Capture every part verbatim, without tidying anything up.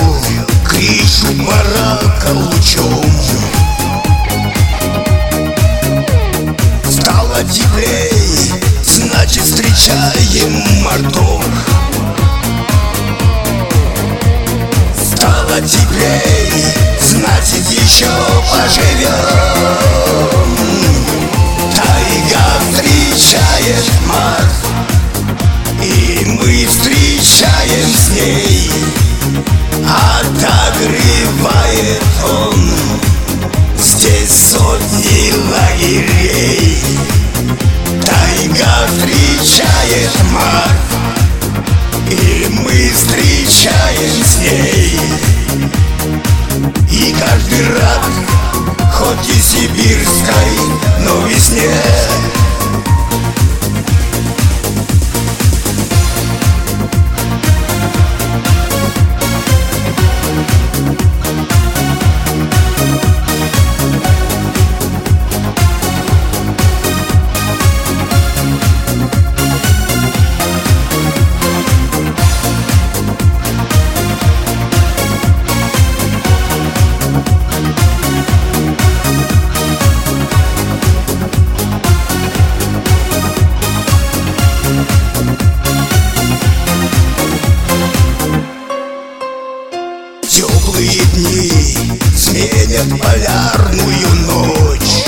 крышу барака лучом. Стало теплей, значит встречаем мордов. Стало теплей, значит еще поживем. Тайга встречает март, и мы встречаем с ней. Отогревает он здесь сотни лагерей. Тайга встречает март, и мы встречаем с ней. И каждый рад, хоть и сибирской, но весне. Теплые дни сменят полярную ночь.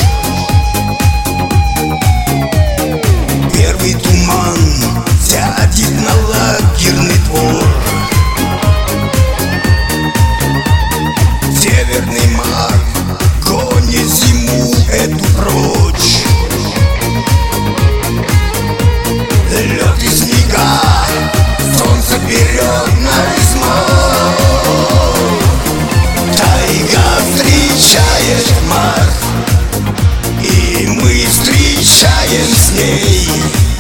Первый туман сядет на лагерный двор. Северный мар гонит зиму эту прочь. Лед и снега, солнце берет на измор. Встречает март, и мы встречаем с ней.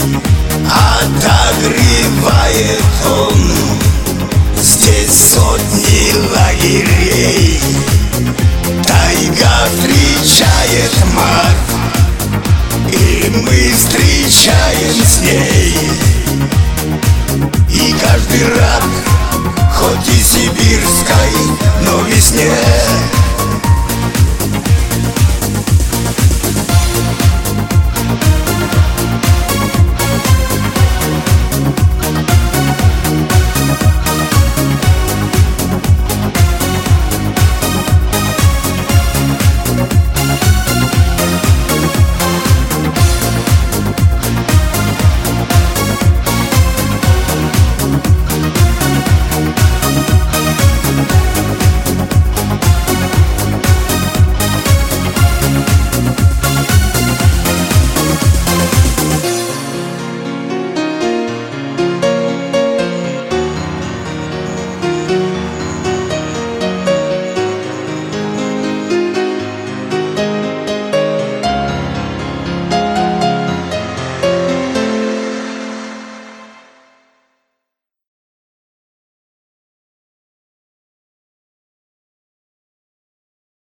Отогревает он здесь сотни лагерей. Тайга встречает март, и мы встречаем с ней. И каждый рад, хоть и сибирской, но весне.